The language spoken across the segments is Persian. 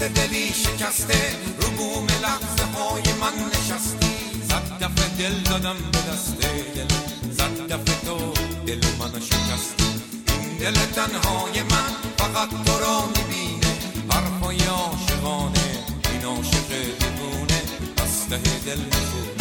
دلی شکسته رو بوم لحظه های من نشستی. صد دفعه دل دادم به دست دل، صد دفعه تو دل منو شکستی. این دل تنهای من فقط تو را میبینه، حرفای عاشقانه این عاشق دیوونه از ته دل میخونه.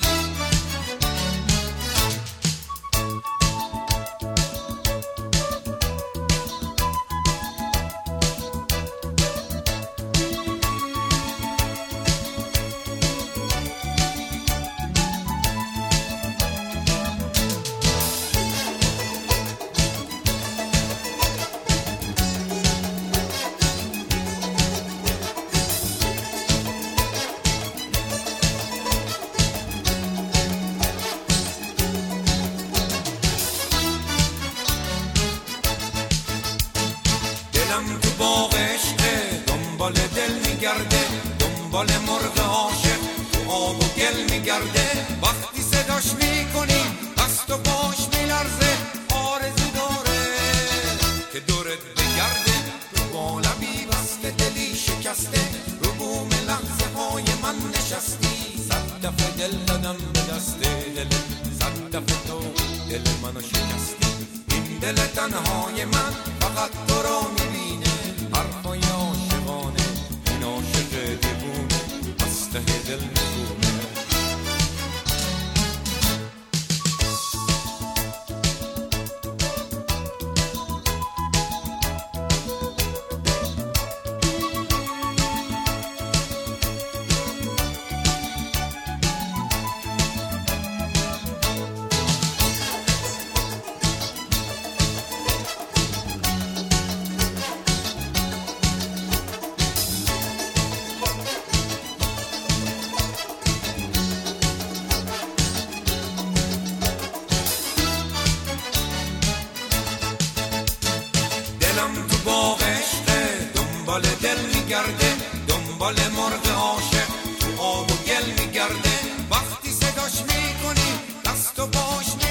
دلم تو باغ عشقه دنبال دل میگرده، دنبال مرغ عاشق تو آب و گل میگرده. وقتی صداش میکنی دست و پاش میلرزه، آرزو داره که دورت بگرده. رو با لبی بسته دلی شکسته رو بوم لحظه های من نشستی. صد دفعه دل دادم به دست دل، صد دفعه تو دل منو شکستی. این دل تنهای من فقط تو را میبینه، حرفای عاشقانه این عاشق دیوونه از ته دل میخونه. دلم تو باغ عشقه دنبال دل میگرده، دنبال مرغ عاشق تو آب و گل میگرده. وقتی صداش میکنی دست و پاش